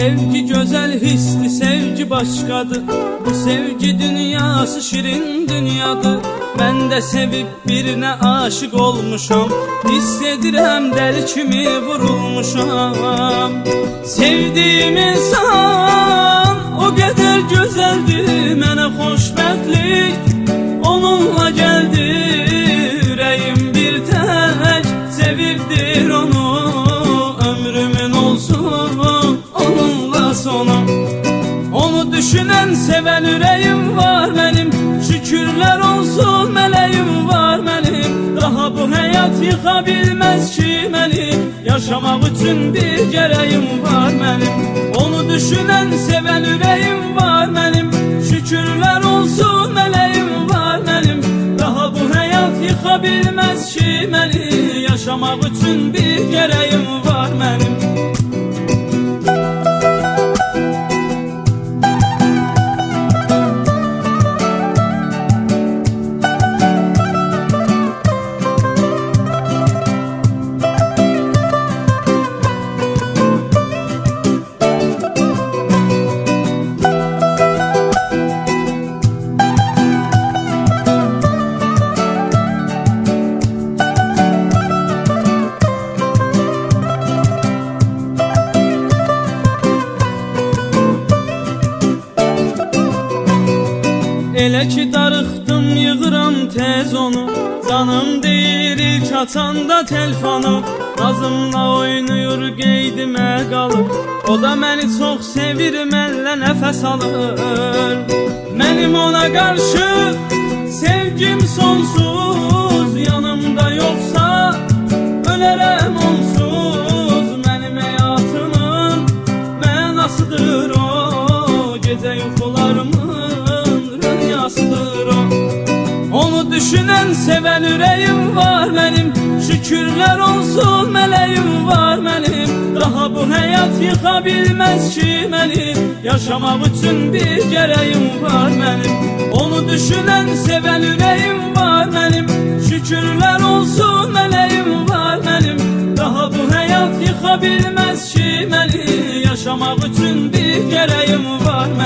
Sevgi güzel hisli, sevgi başkadır. Bu sevgi dünyası şirin dünyadır. Ben de sevip birine aşık olmuşam. Hissedirəm deli kimi vurulmuşam. Sevdiğim insan o kadar güzeldi, mənə xoşbəxtlik onunla geldi. Yüreğim bir tek sevibdir onu. Ömrümün olsun onunla sonu. Onu düşünen seven yüreğim var benim. Şükürler olsun meleğim var benim. Daha bu hayat yıka bilmez ki beni. Yaşamak için bir gereğim var benim. Onu düşünen seven yüreğim var benim. Şükürler olsun meleğim var benim. Daha bu hayat yıka bilmez ki beni. Yaşamak için bir gereğim var benim. Elə ki darıxdım yığıram tez onu. Canım deyir ilk açanda telefonu. Nazımla oynayır qeydimə qalır. O da məni çox sevir, mənlə nəfəs alır. Mənim ona qarşı sevgim sonsuz. Yanımda yoxsa ölərəm onsuz. Mənim həyatımın mənasıdır o. Gecə yuxularımın onu düşünen seven yüreğim var benim. Şükürler olsun meleğim var benim. Daha bu hayat yıka bilmez ki beni. Yaşamak için bir gereğim var benim. Onu düşünen seven yüreğim var benim. Şükürler olsun meleğim var benim. Daha bu hayat yıka bilmez ki beni. Yaşamak için bir gereğim var benim.